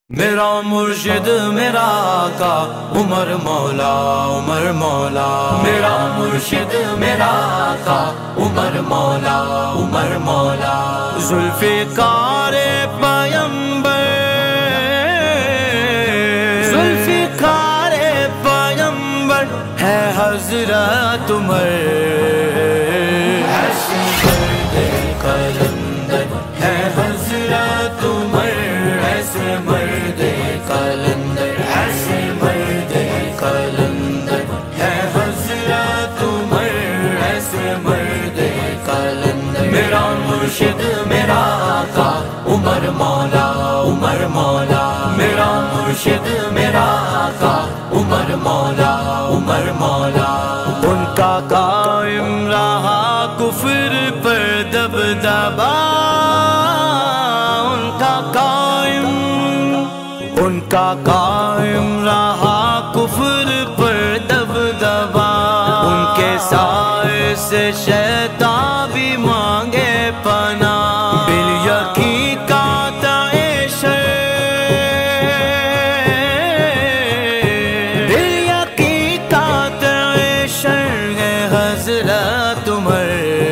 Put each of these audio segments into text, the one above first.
میرا مرشد میرا آقا عمر مولا عمر مولا، میرا مرشد میرا آقا عمر مولا عمر مولا، ذوالفقار پیمبر ذوالفقار پیمبر ہے حضرت عمر، ہے حضرت عمر، ایسے مرد قلندر، ایسے مرد قلندر، ہے حضرت عمر، ایسے مرد قلندر، میرا مرشد میرا آقا عمر مولا عمر مولا، میرا مرشد میرا آقا عمر مولا عمر مولا، ان کا قائم رہا کفر پر دبدبا، ان کا قائم رہا کفر پر دبدبا، ان کے سائے سے شیطان بھی مانگے پناہ، بالیقین قاطع شر، بالیقین قاطع شر ہے حضرت عمر،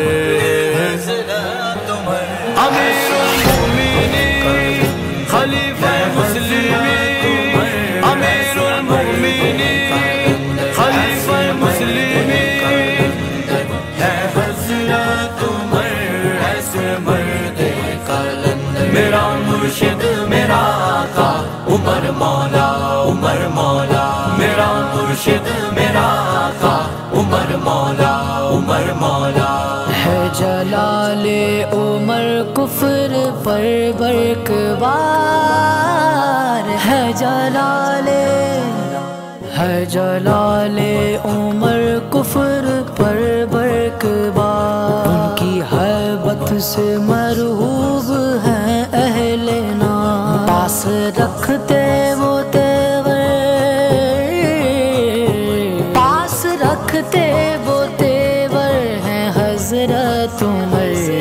حضرت عمر امیر المومنین خلیفہ مرشد میرا آقا عمر مولا عمر مولا، میرا مرشد میرا آقا عمر مولا عمر مولا، ہے جلال عمر کفر پر برقبار، ہے جلال عمر کفر پر برقبار، ان کی حیبت سے مرعوب ہیں اہل نام، پاس رکھتے وہ تیور، پاس رکھتے وہ تیور ہیں حضرت عمر،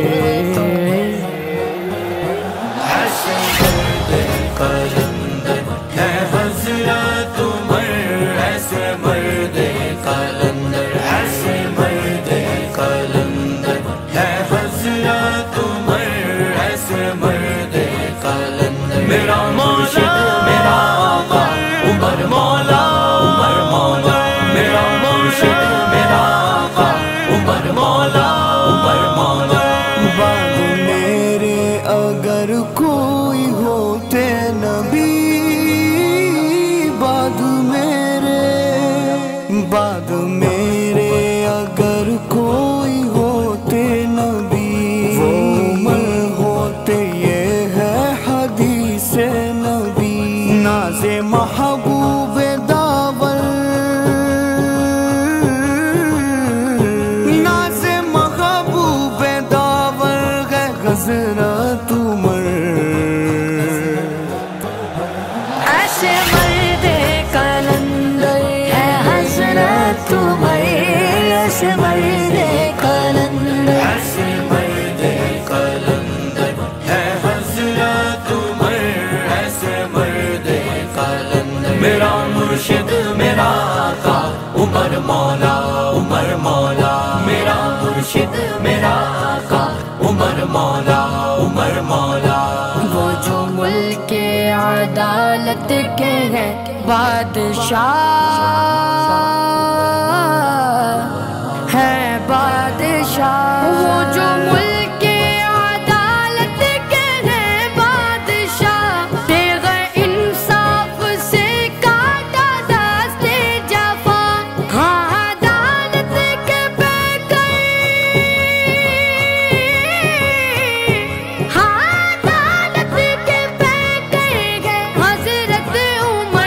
میرا مرشد میرا آقا عمر مولا عمر مولا، میرا مرشد میرا آقا عمر مولا عمر مولا، بعد میرے اگر کوئی ہوتے نبی، بعد میرے اگر کوئی ہوتے نبی، وہ عمر ہوتے، یہ ہے حدیث نبی، ناز محبوب داور، ناز محبوب داور ہے حضرت عمر، ایسے مرد قلندر ہے حضرت عمر، ایسے مرد قلندر، ایسے مرد قلندر ہے حضرت عمر، ایسے مرد قلندر، میرا مرشد میرا آقا عمر مولا عمر مولا، میرا مرشد میرا آقا عمر مولا عمر مولا، وہ جو ملک عدالت کے ہیں بادشاہ، ہے بادشاہ، وہ جو ملک عدالت کے ہیں بادشاہ، تیغ انصاف سے کاٹا دست جفا، ہاں عدالت کے پیکر، ہاں عدالت کے پیکر ہے حضرت عمر،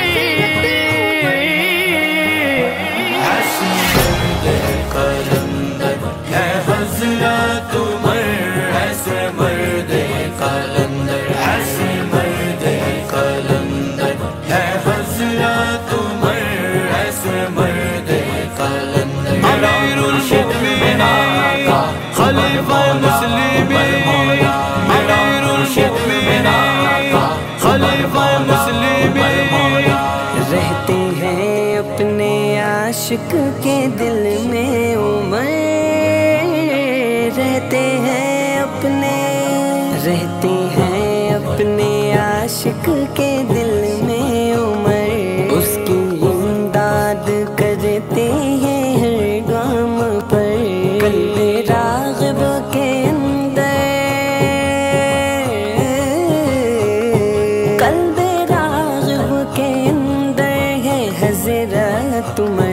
خلیفہ مسلمین، امیر المومنین، خلیفہ مسلمین، عاشق کے دل میں عمر رہتے ہیں اپنے عاشق کے دل میں عمر، اس کی امداد کرتے ہیں ہر گام پر، قلب راغب کے اندر ہے حضرت عمر۔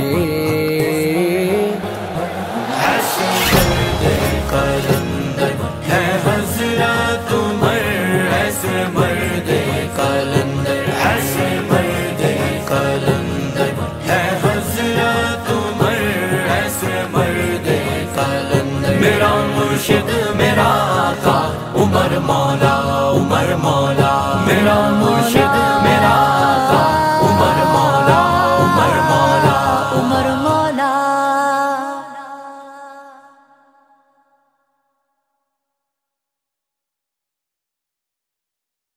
میرا مرشد میرا آقا عمر مولا، عمر مولا، میرا